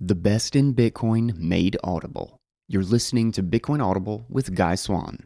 The best in Bitcoin made audible. You're listening to Bitcoin Audible with Guy Swan.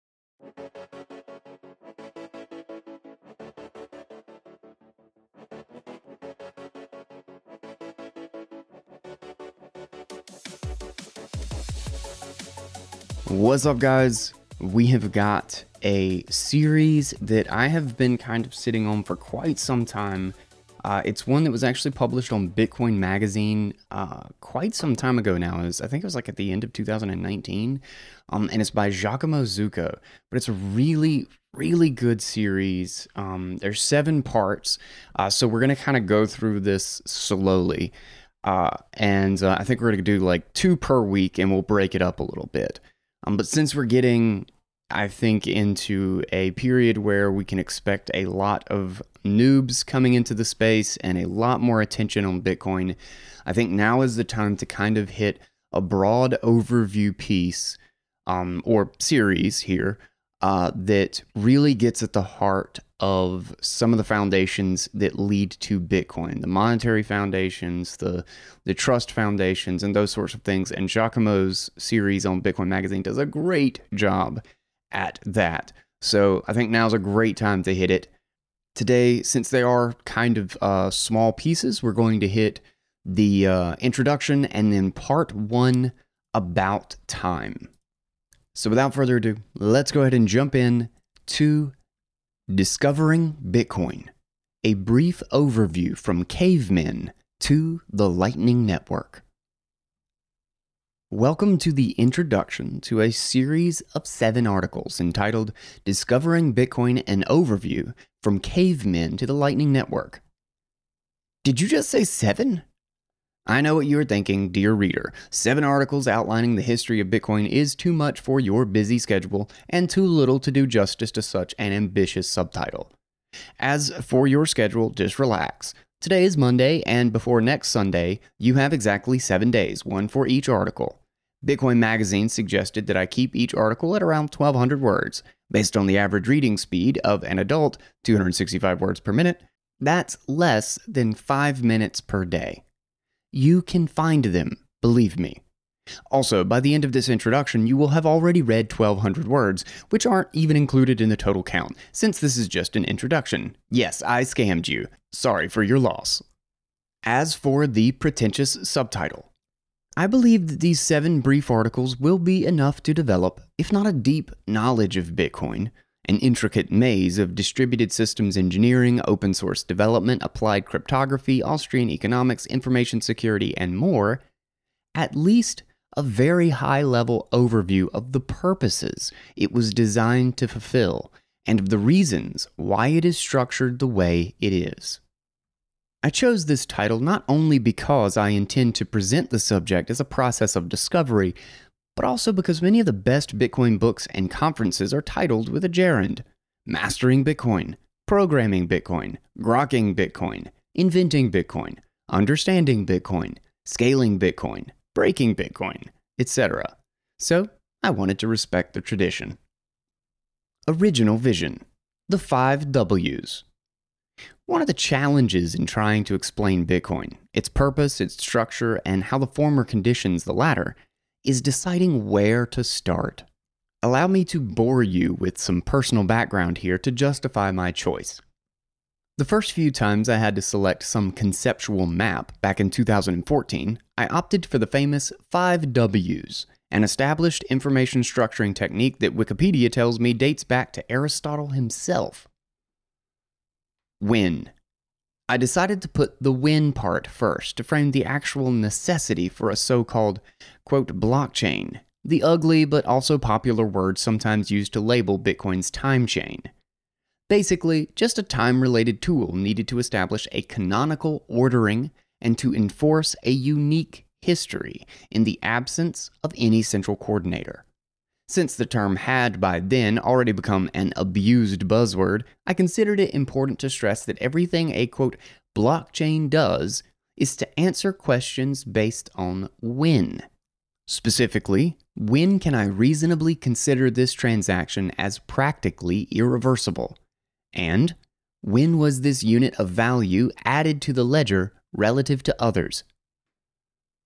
What's up, guys? We have got a series that I have been kind of sitting on for quite some time. It's one that was actually published on Bitcoin Magazine quite some time ago now. I think it was like at the end of 2019, and it's by Giacomo Zucco. But it's a really, really good series. There's 7 parts, so we're going to kind of go through this slowly. And I think we're going to do like 2 per week, and we'll break it up a little bit. But since we're getting, I think, into a period where we can expect a lot of noobs coming into the space and a lot more attention on Bitcoin, I think now is the time to kind of hit a broad overview piece or series here that really gets at the heart of some of the foundations that lead to Bitcoin, the monetary foundations, the trust foundations, and those sorts of things. And Giacomo's series on Bitcoin Magazine does a great job at that. So I think now's a great time to hit it. Today, since they are kind of small pieces, we're going to hit the introduction and then part 1, about time. So without further ado, let's go ahead and jump in to Discovering Bitcoin, a brief overview from cavemen to the Lightning Network. Welcome to the introduction to a series of 7 articles entitled Discovering Bitcoin, an Overview from Cavemen to the Lightning Network. Did you just say 7? I know what you're thinking, dear reader. 7 articles outlining the history of Bitcoin is too much for your busy schedule and too little to do justice to such an ambitious subtitle. As for your schedule, just relax. Today is Monday, and before next Sunday, you have exactly 7 days, 1 for each article. Bitcoin Magazine suggested that I keep each article at around 1,200 words. Based on the average reading speed of an adult, 265 words per minute, that's less than 5 minutes per day. You can find them, believe me. Also, by the end of this introduction, you will have already read 1,200 words, which aren't even included in the total count, since this is just an introduction. Yes, I scammed you. Sorry for your loss. As for the pretentious subtitle, I believe that these 7 brief articles will be enough to develop, if not a deep knowledge of Bitcoin, an intricate maze of distributed systems engineering, open source development, applied cryptography, Austrian economics, information security, and more, at least a very high-level overview of the purposes it was designed to fulfill and of the reasons why it is structured the way it is. I chose this title not only because I intend to present the subject as a process of discovery, but also because many of the best Bitcoin books and conferences are titled with a gerund: Mastering Bitcoin, Programming Bitcoin, Grokking Bitcoin, Inventing Bitcoin, Understanding Bitcoin, Scaling Bitcoin, Breaking Bitcoin, etc. So I wanted to respect the tradition. Original vision: the 5 W's. One of the challenges in trying to explain Bitcoin, its purpose, its structure, and how the former conditions the latter, is deciding where to start. Allow me to bore you with some personal background here to justify my choice. The first few times I had to select some conceptual map back in 2014, I opted for the famous 5 W's, an established information structuring technique that Wikipedia tells me dates back to Aristotle himself. When. I decided to put the when part first to frame the actual necessity for a so-called, quote, blockchain, the ugly but also popular word sometimes used to label Bitcoin's time chain. Basically, just a time-related tool needed to establish a canonical ordering and to enforce a unique history in the absence of any central coordinator. Since the term had by then already become an abused buzzword, I considered it important to stress that everything a, quote, blockchain does is to answer questions based on when. Specifically, when can I reasonably consider this transaction as practically irreversible? And when was this unit of value added to the ledger relative to others?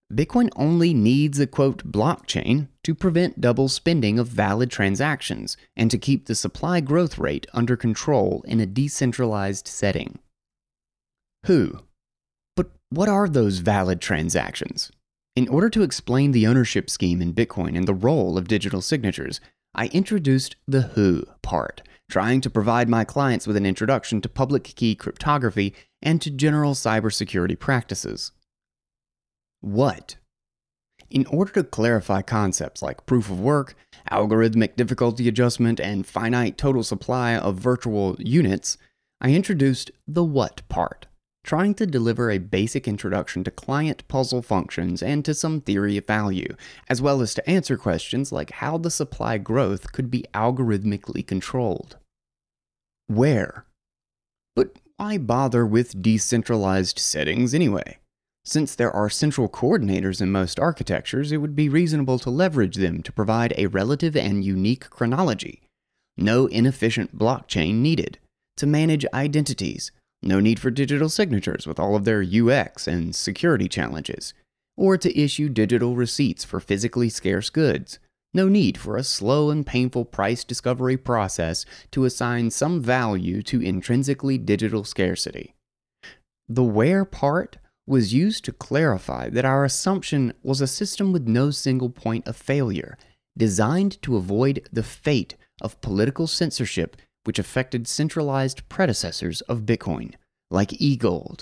Bitcoin only needs a quote blockchain to prevent double spending of valid transactions and to keep the supply growth rate under control in a decentralized setting. Who? But what are those valid transactions? In order to explain the ownership scheme in Bitcoin and the role of digital signatures, I introduced the who part, trying to provide my clients with an introduction to public key cryptography and to general cybersecurity practices. What? In order to clarify concepts like proof of work, algorithmic difficulty adjustment, and finite total supply of virtual units, I introduced the what part, trying to deliver a basic introduction to client puzzle functions and to some theory of value, as well as to answer questions like how the supply growth could be algorithmically controlled. Where? But why bother with decentralized settings anyway? Since there are central coordinators in most architectures, it would be reasonable to leverage them to provide a relative and unique chronology. No inefficient blockchain needed. To manage identities, no need for digital signatures with all of their UX and security challenges. Or to issue digital receipts for physically scarce goods. No need for a slow and painful price discovery process to assign some value to intrinsically digital scarcity. The where part was used to clarify that our assumption was a system with no single point of failure, designed to avoid the fate of political censorship which affected centralized predecessors of Bitcoin, like eGold.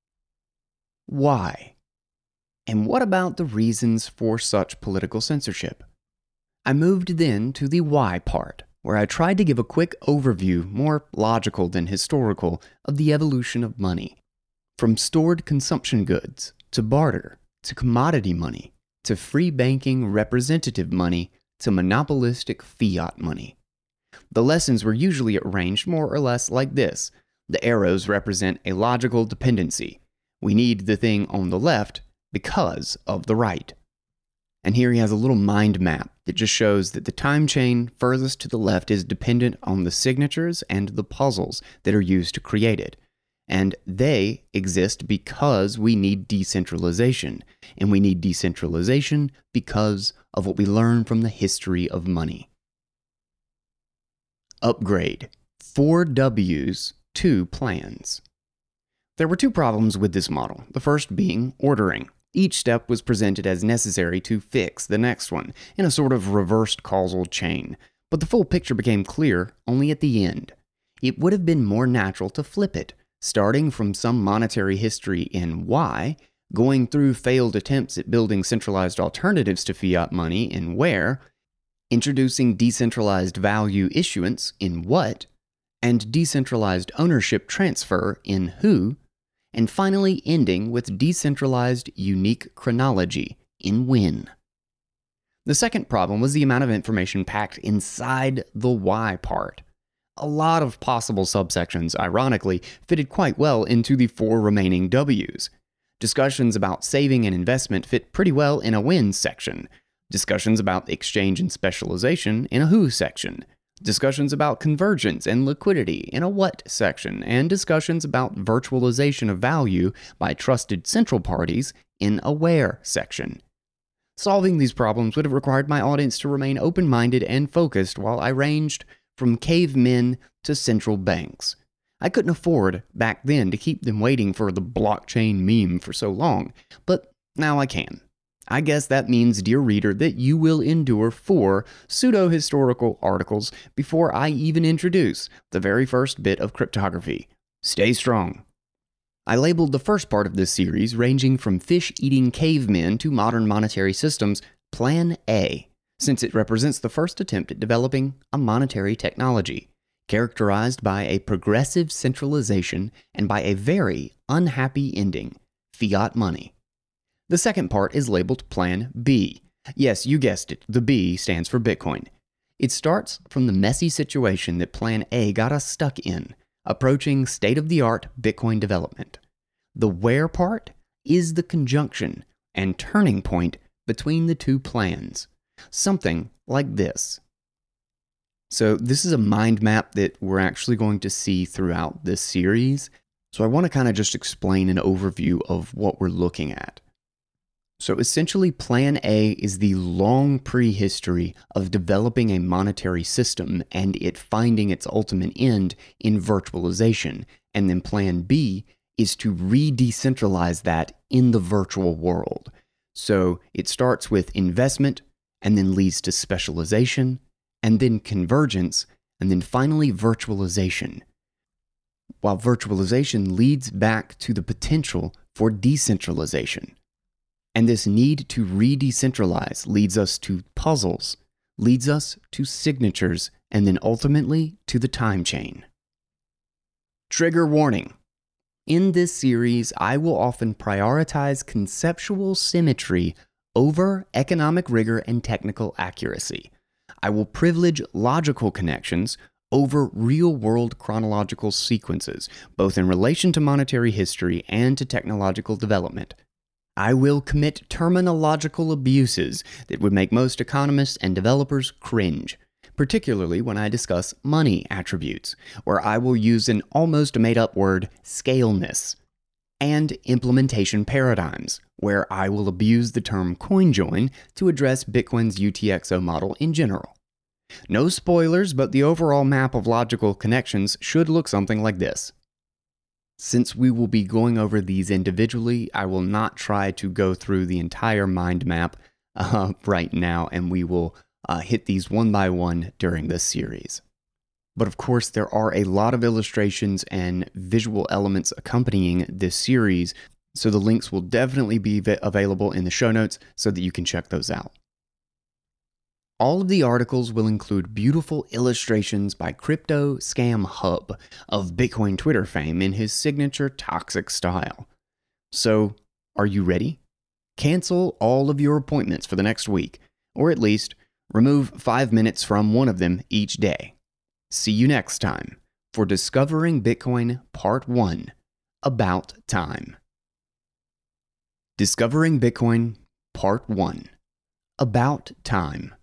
Why? And what about the reasons for such political censorship? I moved then to the why part, where I tried to give a quick overview, more logical than historical, of the evolution of money. From stored consumption goods, to barter, to commodity money, to free banking representative money, to monopolistic fiat money. The lessons were usually arranged more or less like this. The arrows represent a logical dependency. We need the thing on the left because of the right. And here he has a little mind map that just shows that the time chain furthest to the left is dependent on the signatures and the puzzles that are used to create it. And they exist because we need decentralization. And we need decentralization because of what we learn from the history of money. Upgrade. 4 W's, 2 plans. There were 2 problems with this model, the first being ordering. Each step was presented as necessary to fix the next one, in a sort of reversed causal chain. But the full picture became clear only at the end. It would have been more natural to flip it, starting from some monetary history in Y, going through failed attempts at building centralized alternatives to fiat money in Where, introducing decentralized value issuance in What, and decentralized ownership transfer in Who, and finally ending with decentralized unique chronology in When. The second problem was the amount of information packed inside the Why part. A lot of possible subsections, ironically, fitted quite well into the 4 remaining W's. Discussions about saving and investment fit pretty well in a When section. Discussions about exchange and specialization in a Who section. Discussions about convergence and liquidity in a What section. And discussions about virtualization of value by trusted central parties in a Where section. Solving these problems would have required my audience to remain open-minded and focused while I ranged from cavemen to central banks. I couldn't afford, back then, to keep them waiting for the blockchain meme for so long, but now I can. I guess that means, dear reader, that you will endure 4 pseudo-historical articles before I even introduce the very first bit of cryptography. Stay strong. I labeled the first part of this series, ranging from fish-eating cavemen to modern monetary systems, Plan A, since it represents the first attempt at developing a monetary technology, characterized by a progressive centralization and by a very unhappy ending, fiat money. The second part is labeled Plan B. Yes, you guessed it, the B stands for Bitcoin. It starts from the messy situation that Plan A got us stuck in, approaching state-of-the-art Bitcoin development. The where part is the conjunction and turning point between the 2 plans. Something like this. So this is a mind map that we're actually going to see throughout this series. So I want to kind of just explain an overview of what we're looking at. So essentially, Plan A is the long prehistory of developing a monetary system and it finding its ultimate end in virtualization. And then Plan B is to re-decentralize that in the virtual world. So it starts with investment and then leads to specialization and then convergence and then finally virtualization. While virtualization leads back to the potential for decentralization. And this need to re-decentralize leads us to puzzles, leads us to signatures, and then ultimately to the time chain. Trigger warning. In this series, I will often prioritize conceptual symmetry over economic rigor and technical accuracy. I will privilege logical connections over real-world chronological sequences, both in relation to monetary history and to technological development. I will commit terminological abuses that would make most economists and developers cringe, particularly when I discuss money attributes, where I will use an almost made-up word, scaleness, and implementation paradigms, where I will abuse the term CoinJoin to address Bitcoin's UTXO model in general. No spoilers, but the overall map of logical connections should look something like this. Since we will be going over these individually, I will not try to go through the entire mind map right now, and we will hit these one by one during this series. But of course, there are a lot of illustrations and visual elements accompanying this series, so the links will definitely be available in the show notes so that you can check those out. All of the articles will include beautiful illustrations by Crypto Scam Hub of Bitcoin Twitter fame in his signature toxic style. So, are you ready? Cancel all of your appointments for the next week, or at least remove 5 minutes from one of them each day. See you next time for Discovering Bitcoin Part 1, About Time. Discovering Bitcoin Part 1, About Time.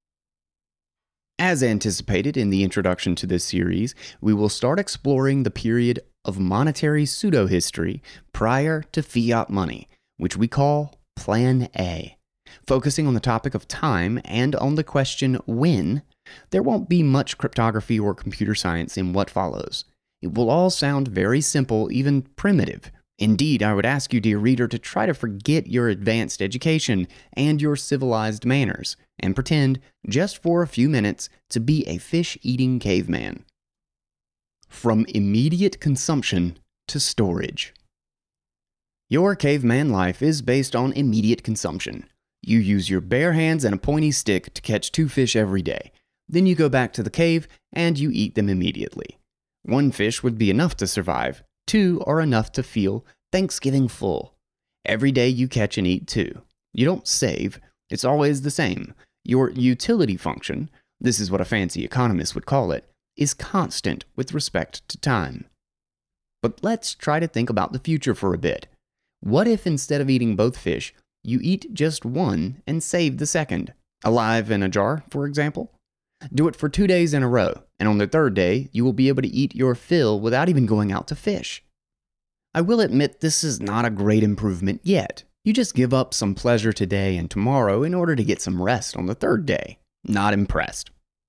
As anticipated in the introduction to this series, we will start exploring the period of monetary pseudo-history prior to fiat money, which we call Plan A. Focusing on the topic of time and on the question when, there won't be much cryptography or computer science in what follows. It will all sound very simple, even primitive. Indeed, I would ask you, dear reader, to try to forget your advanced education and your civilized manners, and pretend, just for a few minutes, to be a fish-eating caveman. From immediate consumption to storage. Your caveman life is based on immediate consumption. You use your bare hands and a pointy stick to catch 2 fish every day. Then you go back to the cave and you eat them immediately. 1 fish would be enough to survive. 2 are enough to feel Thanksgiving full. Every day you catch and eat 2. You don't save. It's always the same. Your utility function, this is what a fancy economist would call it, is constant with respect to time. But let's try to think about the future for a bit. What if instead of eating both fish, you eat just 1 and save the second? Alive in a jar, for example? Do it for 2 days in a row, and on the 3rd day, you will be able to eat your fill without even going out to fish. I will admit this is not a great improvement yet. You just give up some pleasure today and tomorrow in order to get some rest on the 3rd day. Not impressed.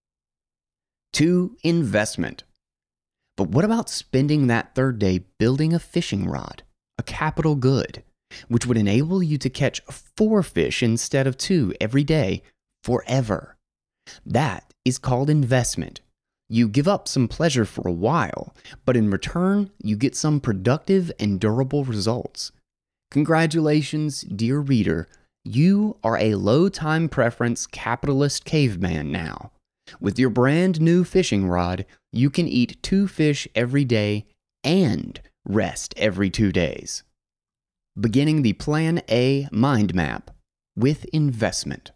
2. Investment. But what about spending that 3rd day building a fishing rod, a capital good, which would enable you to catch 4 fish instead of 2 every day forever? That is called investment. You give up some pleasure for a while, but in return, you get some productive and durable results. Congratulations, dear reader, you are a low-time preference capitalist caveman now. With your brand new fishing rod, you can eat 2 fish every day and rest every 2 days. Beginning the Plan A mind map with investment.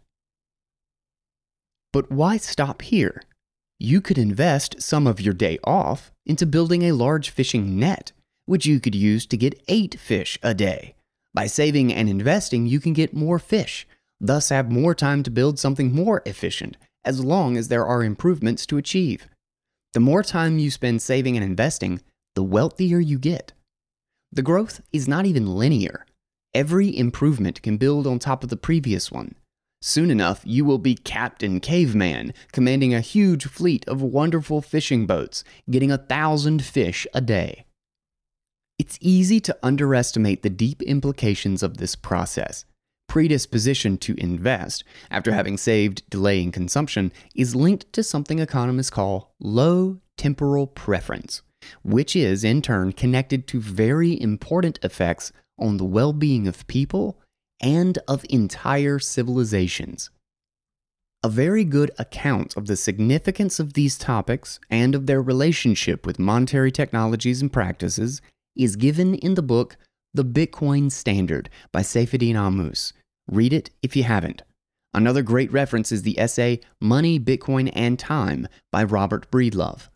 But why stop here? You could invest some of your day off into building a large fishing net, which you could use to get 8 fish a day. By saving and investing, you can get more fish, thus have more time to build something more efficient, as long as there are improvements to achieve. The more time you spend saving and investing, the wealthier you get. The growth is not even linear. Every improvement can build on top of the previous one. Soon enough, you will be Captain Caveman, commanding a huge fleet of wonderful fishing boats, getting 1,000 fish a day. It's easy to underestimate the deep implications of this process. Predisposition to invest, after having saved delaying consumption, is linked to something economists call low temporal preference, which is in turn connected to very important effects on the well-being of people and of entire civilizations. A very good account of the significance of these topics and of their relationship with monetary technologies and practices is given in the book The Bitcoin Standard by Saifedean Ammous. Read it if you haven't. Another great reference is the essay Money, Bitcoin, and Time by Robert Breedlove.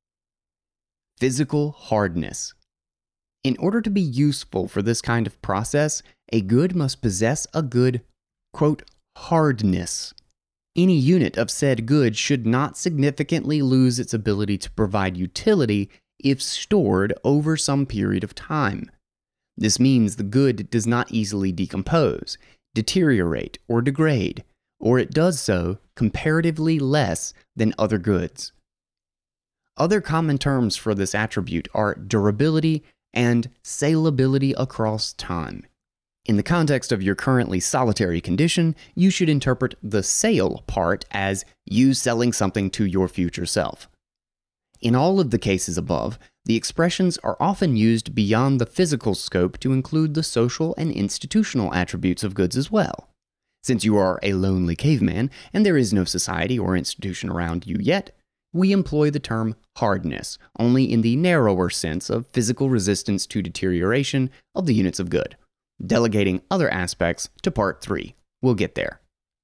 Physical hardness. In order to be useful for this kind of process, a good must possess a good, quote, hardness. Any unit of said good should not significantly lose its ability to provide utility if stored over some period of time. This means the good does not easily decompose, deteriorate, or degrade, or it does so comparatively less than other goods. Other common terms for this attribute are durability and salability across time. In the context of your currently solitary condition, you should interpret the sale part as you selling something to your future self. In all of the cases above, the expressions are often used beyond the physical scope to include the social and institutional attributes of goods as well. Since you are a lonely caveman and there is no society or institution around you yet, we employ the term hardness only in the narrower sense of physical resistance to deterioration of the units of good, delegating other aspects to Part 3. We'll get there.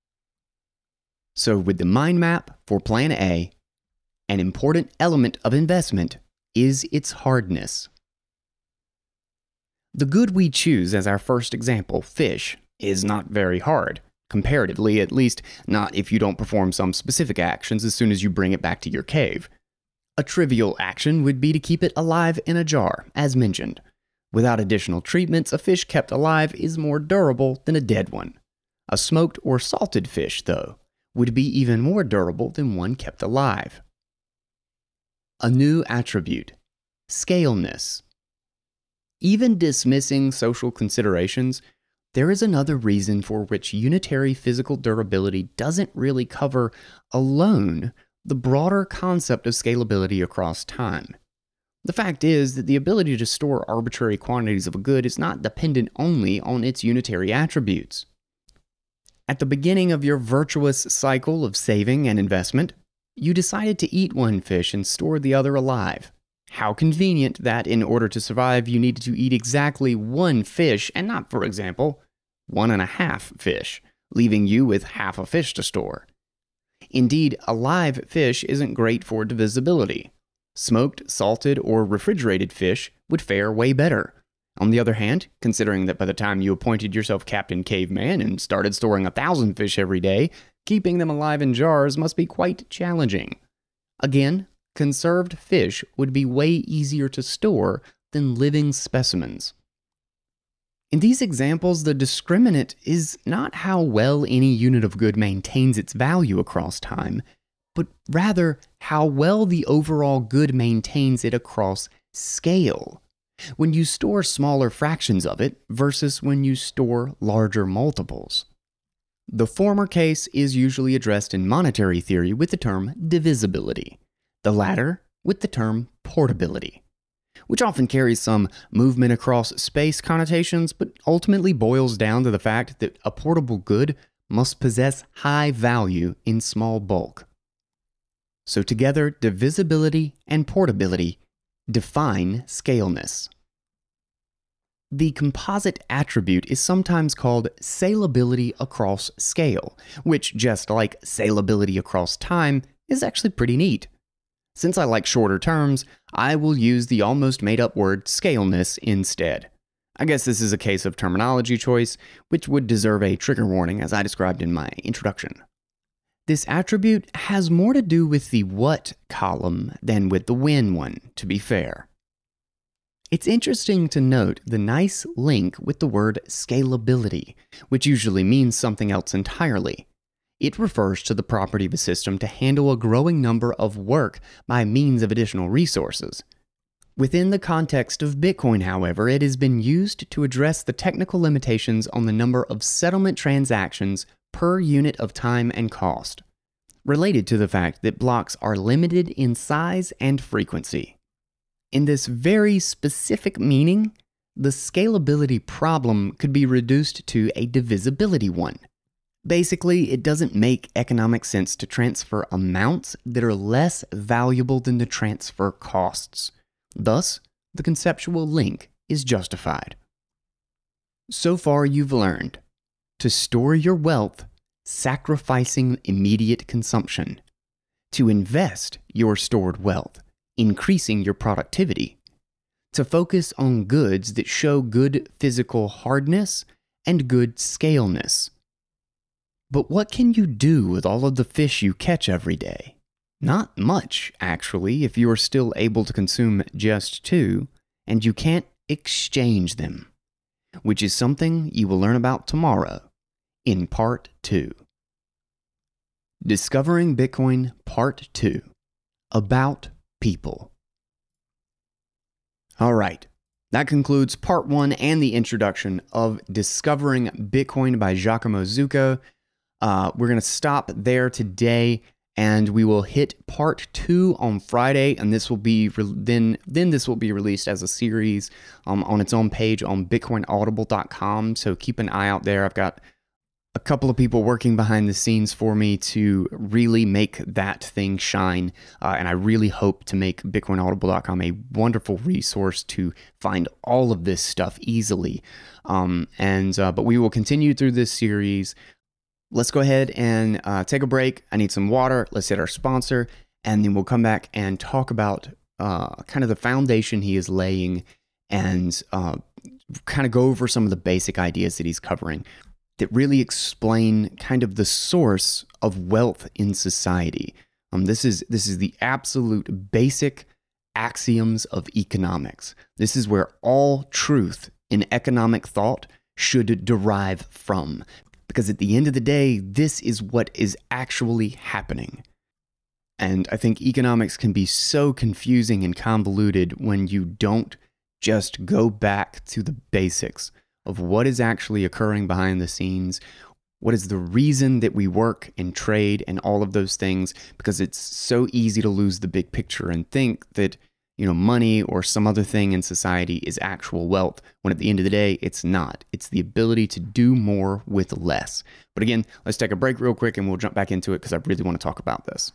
So with the mind map for Plan A, an important element of investment is its hardness. The good we choose as our first example, fish, is not very hard. Comparatively, at least not if you don't perform some specific actions as soon as you bring it back to your cave. A trivial action would be to keep it alive in a jar, as mentioned. Without additional treatments, a fish kept alive is more durable than a dead one. A smoked or salted fish, though, would be even more durable than one kept alive. A new attribute, scaleness. Even dismissing social considerations, there is another reason for which unitary physical durability doesn't really cover alone the broader concept of scalability across time. The fact is that the ability to store arbitrary quantities of a good is not dependent only on its unitary attributes. At the beginning of your virtuous cycle of saving and investment, you decided to eat one fish and store the other alive. How convenient that in order to survive you needed to eat exactly one fish and not, for example, 1.5 fish, leaving you with half a fish to store. Indeed, a live fish isn't great for divisibility. Smoked, salted, or refrigerated fish would fare way better. On the other hand, considering that by the time you appointed yourself Captain Caveman and started storing 1,000 fish every day, keeping them alive in jars must be quite challenging. Again, conserved fish would be way easier to store than living specimens. In these examples, the discriminant is not how well any unit of good maintains its value across time, but rather how well the overall good maintains it across scale, when you store smaller fractions of it versus when you store larger multiples. The former case is usually addressed in monetary theory with the term divisibility, the latter with the term portability, which often carries some movement across space connotations, but ultimately boils down to the fact that a portable good must possess high value in small bulk. So together, divisibility and portability define scaleness. The composite attribute is sometimes called salability across scale, which, just like salability across time, is actually pretty neat. Since I like shorter terms, I will use the almost made-up word scaleness instead. I guess this is a case of terminology choice, which would deserve a trigger warning as I described in my introduction. This attribute has more to do with the what column than with the when one, to be fair. It's interesting to note the nice link with the word scalability, which usually means something else entirely. It refers to the property of a system to handle a growing number of work by means of additional resources. Within the context of Bitcoin, however, it has been used to address the technical limitations on the number of settlement transactions per unit of time and cost, related to the fact that blocks are limited in size and frequency. In this very specific meaning, the scalability problem could be reduced to a divisibility one. Basically, it doesn't make economic sense to transfer amounts that are less valuable than the transfer costs. Thus, the conceptual link is justified. So far, you've learned to store your wealth, sacrificing immediate consumption, to invest your stored wealth, increasing your productivity, to focus on goods that show good physical hardness and good scaleness. But what can you do with all of the fish you catch every day? Not much, actually, if you are still able to consume just two, and you can't exchange them, which is something you will learn about tomorrow in Part 2. Discovering Bitcoin Part 2. About people. All right, that concludes Part 1 and the introduction of Discovering Bitcoin by Giacomo Zucco. We're going to stop there today, and we will hit Part 2 on Friday, and this will be then this will be released as a series on its own page on bitcoinaudible.com, so keep an eye out there. I've got a couple of people working behind the scenes for me to really make that thing shine, and I really hope to make bitcoinaudible.com a wonderful resource to find all of this stuff easily. But we will continue through this series. Let's go ahead and take a break. I need some water. Let's hit our sponsor, and then we'll come back and talk about kind of the foundation he is laying, and kind of go over some of the basic ideas that he's covering that really explain kind of the source of wealth in society. This is the absolute basic axioms of economics. This is where all truth in economic thought should derive from. Because at the end of the day, this is what is actually happening. And I think economics can be so confusing and convoluted when you don't just go back to the basics of what is actually occurring behind the scenes, what is the reason that we work and trade and all of those things, because it's so easy to lose the big picture and think that, money or some other thing in society is actual wealth, when at the end of the day, it's not. It's the ability to do more with less. But again, let's take a break real quick and we'll jump back into it because I really want to talk about this.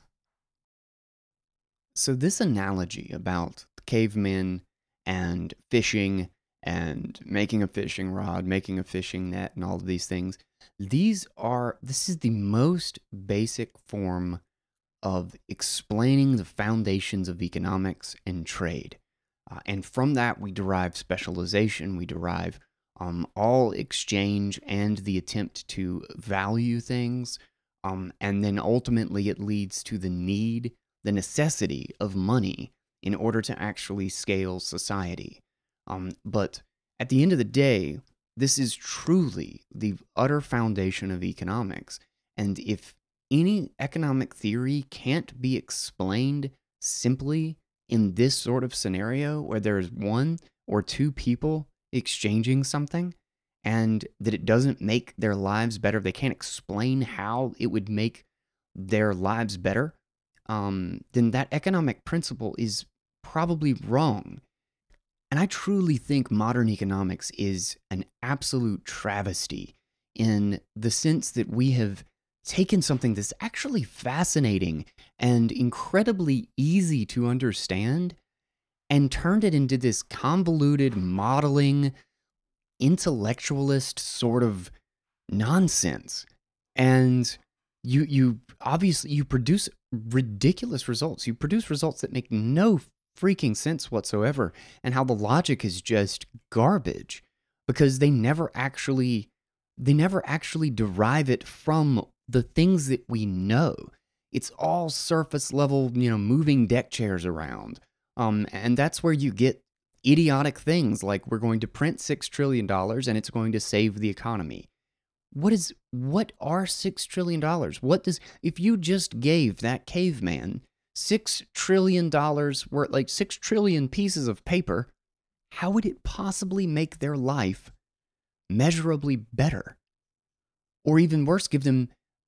So this analogy about cavemen and fishing and making a fishing rod, making a fishing net, and all of these things, this is the most basic form of explaining the foundations of economics and trade. And from that, we derive specialization, we derive all exchange and the attempt to value things. And then ultimately it leads to the necessity of money in order to actually scale society. But at the end of the day, this is truly the utter foundation of economics. And if any economic theory can't be explained simply in this sort of scenario where there's one or two people exchanging something and that it doesn't make their lives better, they can't explain how it would make their lives better, then that economic principle is probably wrong. And I truly think modern economics is an absolute travesty in the sense that we have taken something that's actually fascinating and incredibly easy to understand and turned it into this convoluted, modeling, intellectualist sort of nonsense. And you obviously produce ridiculous results. You produce results that make no freaking sense whatsoever, and how the logic is just garbage because they never actually derive it from the things that we know. It's all surface level, moving deck chairs around. And that's where you get idiotic things like we're going to print $6 trillion and it's going to save the economy. What are $6 trillion? If you just gave that caveman $6 trillion worth, like 6 trillion pieces of paper, how would it possibly make their life measurably better? Or even worse, give them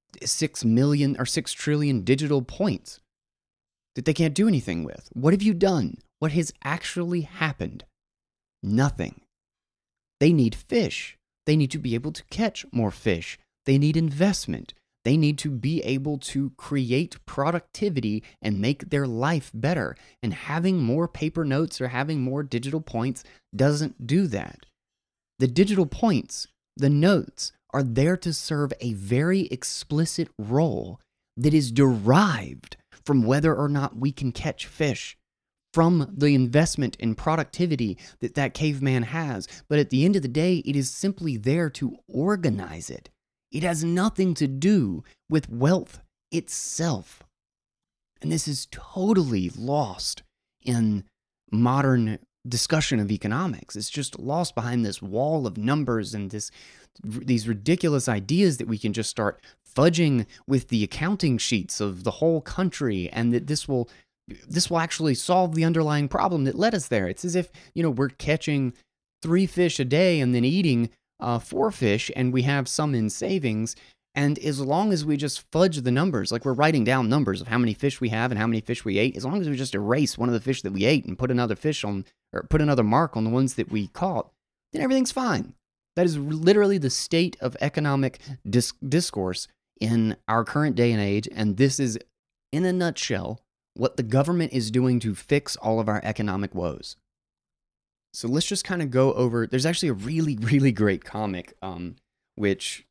6 million or 6 trillion digital points that they can't do anything with. What have you done? What has actually happened? Nothing. They need fish. They need to be able to catch more fish. They need investment. They need to be able to create productivity and make their life better. And having more paper notes or having more digital points doesn't do that. The digital points, the notes, are there to serve a very explicit role that is derived from whether or not we can catch fish, from the investment in productivity that caveman has. But at the end of the day, it is simply there to organize it. It has nothing to do with wealth itself. And this is totally lost in modern discussion of economics. It's just lost behind this wall of numbers and these ridiculous ideas that we can just start fudging with the accounting sheets of the whole country, and that this will actually solve the underlying problem that led us there. It's as if, we're catching 3 fish a day and then eating 4 fish, and we have some in savings. And as long as we just fudge the numbers, like we're writing down numbers of how many fish we have and how many fish we ate, as long as we just erase one of the fish that we ate and put another fish on, or put another mark on the ones that we caught, then everything's fine. That is literally the state of economic discourse in our current day and age. And this is, in a nutshell, what the government is doing to fix all of our economic woes. So let's just kind of go over, there's actually a really, really great comic, which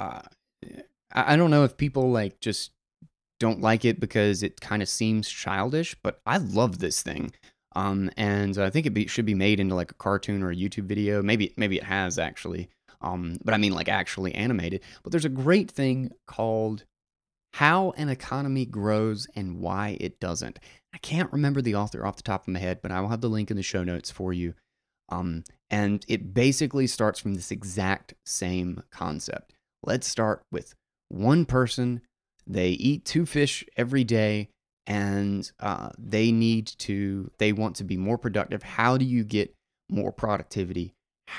I don't know if people just don't like it because it kind of seems childish, but I love this thing. And I think it should be made into a cartoon or a YouTube video. Maybe it has actually. But I mean actually animated. But there's a great thing called How an Economy Grows and Why It Doesn't. I can't remember the author off the top of my head, but I will have the link in the show notes for you. And it basically starts from this exact same concept. Let's start with one person. They eat 2 fish every day, and they want to be more productive. How do you get more productivity?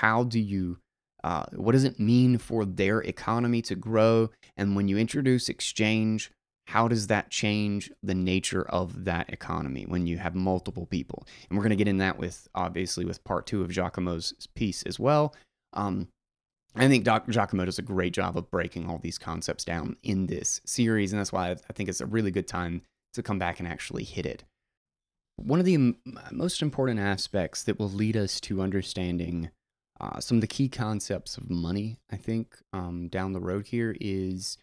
What does it mean for their economy to grow? And when you introduce exchange, how does that change the nature of that economy when you have multiple people? And we're going to get in that with part 2 of Giacomo's piece as well. I think Giacomo does a great job of breaking all these concepts down in this series, and that's why I think it's a really good time to come back and actually hit it. One of the most important aspects that will lead us to understanding some of the key concepts of money, I think, down the road here is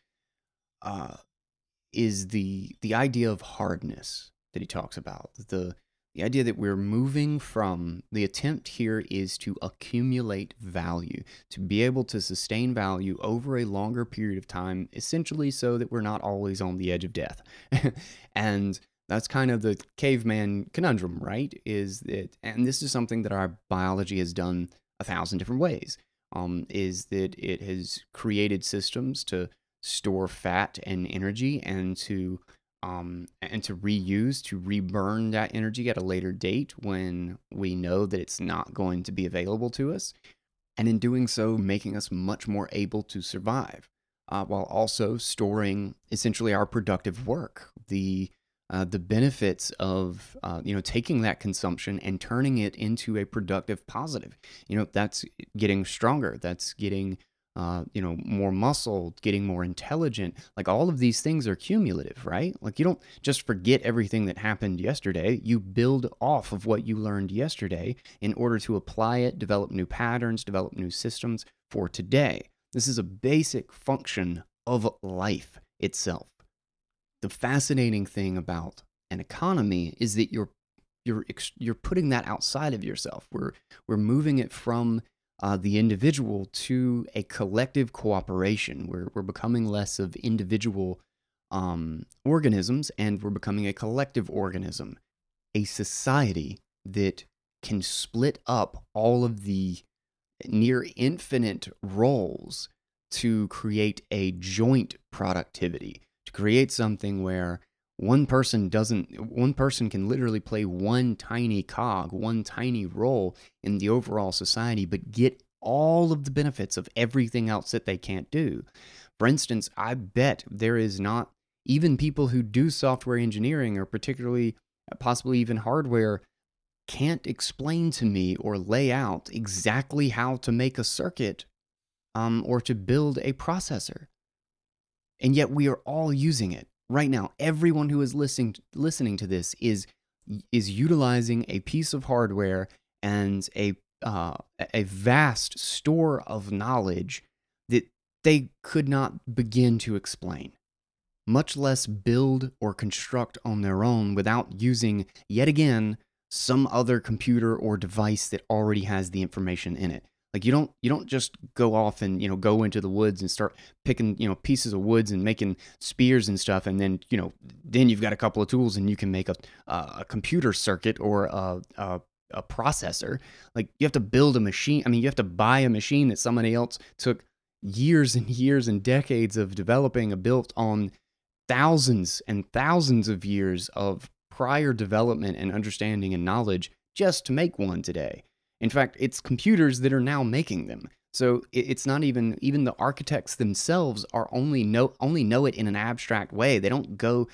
the idea of hardness that he talks about. The idea that we're moving from, the attempt here is to accumulate value, to be able to sustain value over a longer period of time, essentially so that we're not always on the edge of death. And that's kind of the caveman conundrum, right? And this is something that our biology has done 1,000 different ways, is that it has created systems to store fat and energy and to reuse, to reburn that energy at a later date when we know that it's not going to be available to us. And in doing so, making us much more able to survive, while also storing essentially our productive work, the benefits of taking that consumption and turning it into a productive positive. That's getting stronger. That's getting more muscle, getting more intelligent. All of these things are cumulative, right? You don't just forget everything that happened yesterday. You build off of what you learned yesterday in order to apply it, develop new patterns, develop new systems for today. This is a basic function of life itself. The fascinating thing about an economy is that you're putting that outside of yourself. We're moving it from the individual to a collective cooperation. We're becoming less of individual organisms, and we're becoming a collective organism, a society that can split up all of the near infinite roles to create a joint productivity, to create something where one person can literally play one tiny cog, one tiny role in the overall society, but get all of the benefits of everything else that they can't do. For instance, I bet there is not even people who do software engineering, or particularly possibly even hardware, can't explain to me or lay out exactly how to make a circuit, or to build a processor. And yet we are all using it right now. Everyone who is listening to this is utilizing a piece of hardware and a vast store of knowledge that they could not begin to explain, much less build or construct on their own without using, yet again, some other computer or device that already has the information in it. Like you don't just go off and go into the woods and start picking pieces of woods and making spears and stuff, and then then you've got a couple of tools and you can make a computer circuit or a processor. Like you have to build a machine. I mean, you have to buy a machine that somebody else took years and years and decades of developing, built on thousands and thousands of years of prior development and understanding and knowledge just to make one today. In fact, it's computers that are now making them. So it's not even the architects themselves are only know it in an abstract way. They don't go,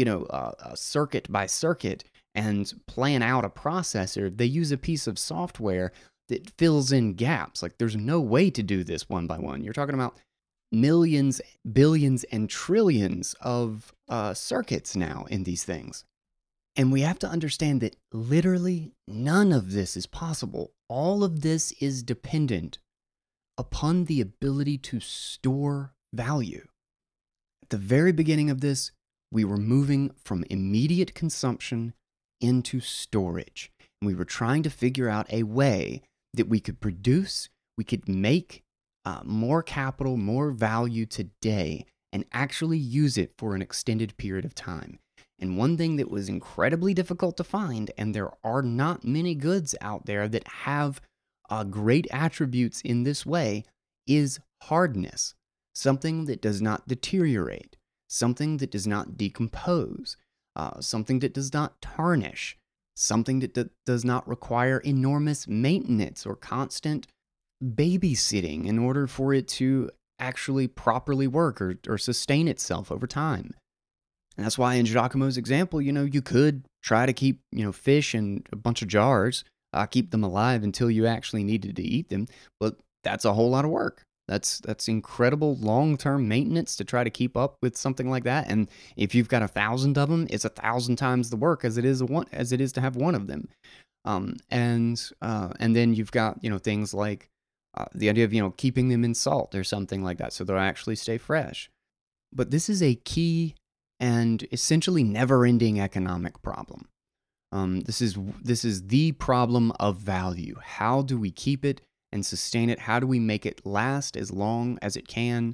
circuit by circuit and plan out a processor. They use a piece of software that fills in gaps. Like there's no way to do this one by one. You're talking about millions, billions, and trillions of circuits now in these things. And we have to understand that literally none of this is possible. All of this is dependent upon the ability to store value. At the very beginning of this, we were moving from immediate consumption into storage. And we were trying to figure out a way that we could produce, we could make more capital, more value today, and actually use it for an extended period of time. And one thing that was incredibly difficult to find, and there are not many goods out there that have great attributes in this way, is hardness. Something that does not deteriorate, something that does not decompose, something that does not tarnish, something that does not require enormous maintenance or constant babysitting in order for it to actually properly work or sustain itself over time. And that's why in Giacomo's example, you could try to keep, fish in a bunch of jars, keep them alive until you actually needed to eat them. But that's a whole lot of work. That's incredible long-term maintenance to try to keep up with something like that. And if you've got 1,000 of them, it's 1,000 times the work as it is to have one of them. And then you've got things like the idea of keeping them in salt or something like that, so they'll actually stay fresh. But this is a key and essentially never-ending economic problem. This is the problem of value. How do we keep it and sustain it? How do we make it last as long as it can?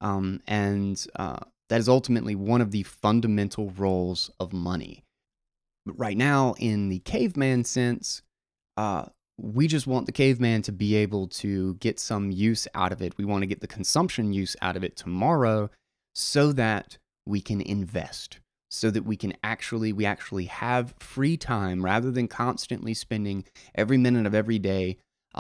That is ultimately one of the fundamental roles of money. But right now, in the caveman sense, we just want the caveman to be able to get some use out of it. We want to get the consumption use out of it tomorrow so that we can invest, so that we actually have free time rather than constantly spending every minute of every day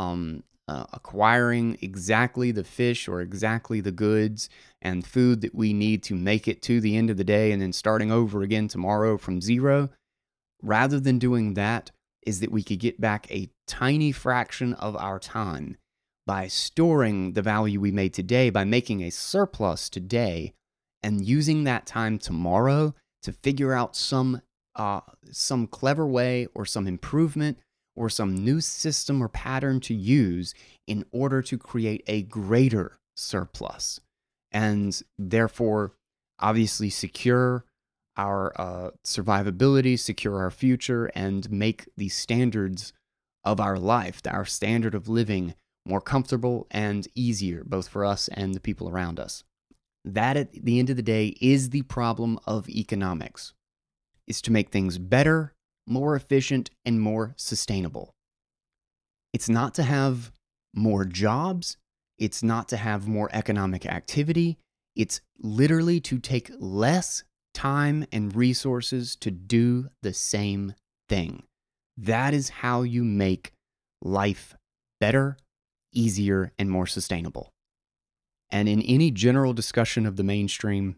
acquiring exactly the fish or exactly the goods and food that we need to make it to the end of the day and then starting over again tomorrow from zero. Rather than doing that, is that we could get back a tiny fraction of our time by storing the value we made today, by making a surplus today, and using that time tomorrow to figure out some clever way or some improvement or some new system or pattern to use in order to create a greater surplus, and therefore obviously secure our survivability, secure our future, and make the standards of our life, our standard of living, more comfortable and easier, both for us and the people around us. That, at the end of the day, is the problem of economics, is to make things better, more efficient, and more sustainable. It's not to have more jobs. It's not to have more economic activity. It's literally to take less time and resources to do the same thing. That is how you make life better, easier, and more sustainable. And in any general discussion of the mainstream,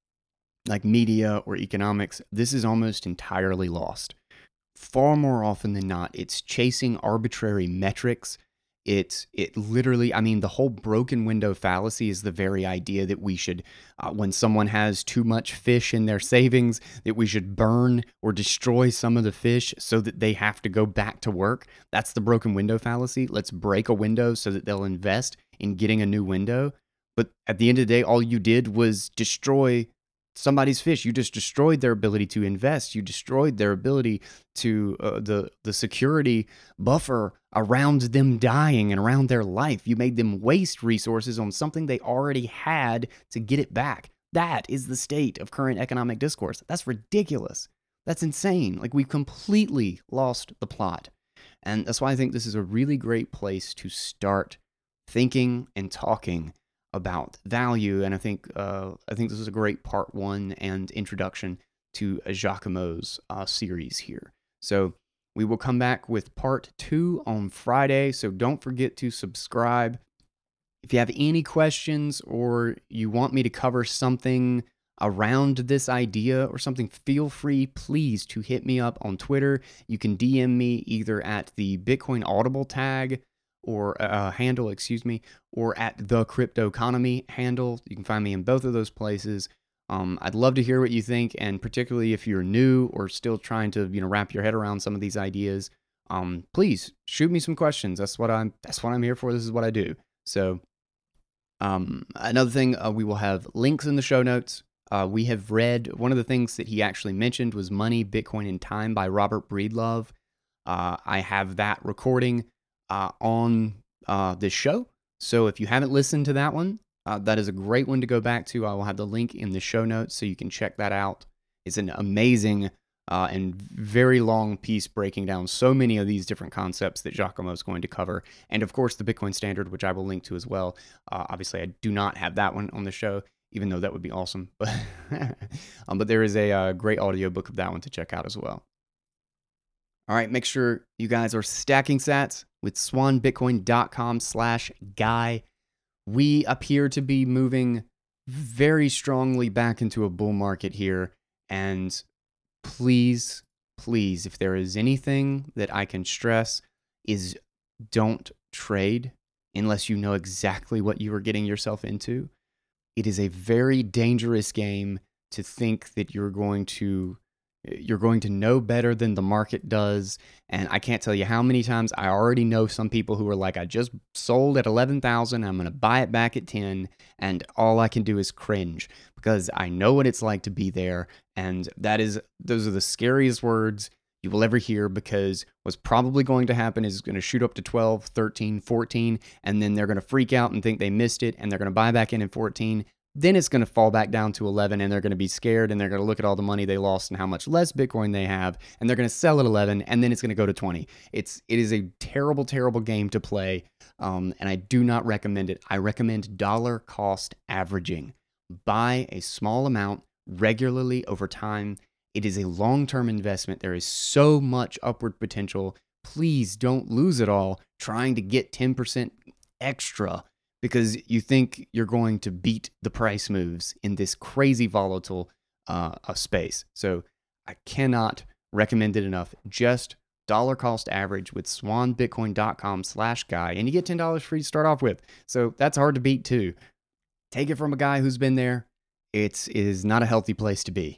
like media or economics, this is almost entirely lost. Far more often than not, it's chasing arbitrary metrics. It literally, I mean, the whole broken window fallacy is the very idea that we should, when someone has too much fish in their savings, that we should burn or destroy some of the fish so that they have to go back to work. That's the broken window fallacy. Let's break a window so that they'll invest in getting a new window. But at the end of the day, all you did was destroy somebody's fish. You just destroyed their ability to invest. You destroyed their ability to the security buffer around them dying and around their life. You made them waste resources on something they already had to get it back. That is the state of current economic discourse. That's ridiculous. That's insane. Like, we've completely lost the plot. And that's why I think this is a really great place to start thinking and talking about value. And I think this is a great part one and introduction to Giacomo's series here. So we will come back with part two on Friday. So don't forget to subscribe. If you have any questions or you want me to cover something around this idea or something, feel free, please, to hit me up on Twitter. You can DM me either at the Bitcoin Audible tag or handle, or at the Cryptoconomy handle. You can find me in both of those places. I'd love to hear what you think, and particularly if you're new or still trying to wrap your head around some of these ideas, please shoot me some questions. That's what I'm here for. This is what I do. So another thing, we will have links in the show notes. We have read, one of the things that he actually mentioned was Money, Bitcoin, and Time by Robert Breedlove. I have that recording on this show. So if you haven't listened to that one, that is a great one to go back to. I will have the link in the show notes so you can check that out. It's an amazing and very long piece breaking down so many of these different concepts that Giacomo is going to cover. And of course, the Bitcoin Standard, which I will link to as well. Obviously, I do not have that one on the show, even though that would be awesome. But, but there is a great audiobook of that one to check out as well. All right, make sure you guys are stacking sats with swanbitcoin.com/guy. We appear to be moving very strongly back into a bull market here. And please, please, if there is anything that I can stress, is don't trade unless you know exactly what you are getting yourself into. It is a very dangerous game to think that you're going to know better than the market does. And I can't tell you how many times I already know some people who are like, I just sold at 11,000. I'm going to buy it back at 10. And all I can do is cringe because I know what it's like to be there. And those are the scariest words you will ever hear, because what's probably going to happen is it's going to shoot up to 12, 13, 14. And then they're going to freak out and think they missed it. And they're going to buy back in at 14. Then it's going to fall back down to 11, and they're going to be scared, and they're going to look at all the money they lost and how much less Bitcoin they have, and they're going to sell at 11, and then it's going to go to 20. It is a terrible, terrible game to play, and I do not recommend it. I recommend dollar cost averaging. Buy a small amount regularly over time. It is a long-term investment. There is so much upward potential. Please don't lose it all trying to get 10% extra because you think you're going to beat the price moves in this crazy volatile space. So I cannot recommend it enough. Just dollar cost average with swanbitcoin.com/guy, and you get $10 free to start off with. So that's hard to beat too. Take it from a guy who's been there. It is not a healthy place to be.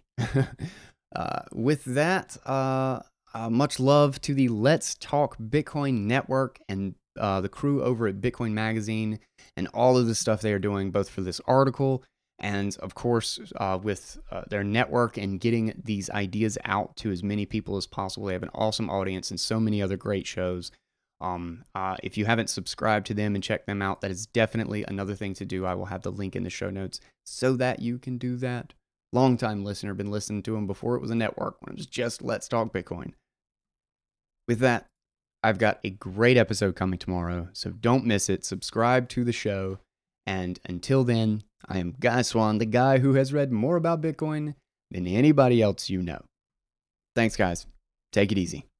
With that, much love to the Let's Talk Bitcoin network and the crew over at Bitcoin Magazine and all of the stuff they are doing, both for this article and, of course, with their network and getting these ideas out to as many people as possible. They have an awesome audience and so many other great shows. If you haven't subscribed to them and checked them out, that is definitely another thing to do. I will have the link in the show notes so that you can do that. Longtime listener, been listening to them before it was a network, when it was just Let's Talk Bitcoin. With that, I've got a great episode coming tomorrow, so don't miss it. Subscribe to the show. And until then, I am Guy Swan, the guy who has read more about Bitcoin than anybody else you know. Thanks, guys. Take it easy.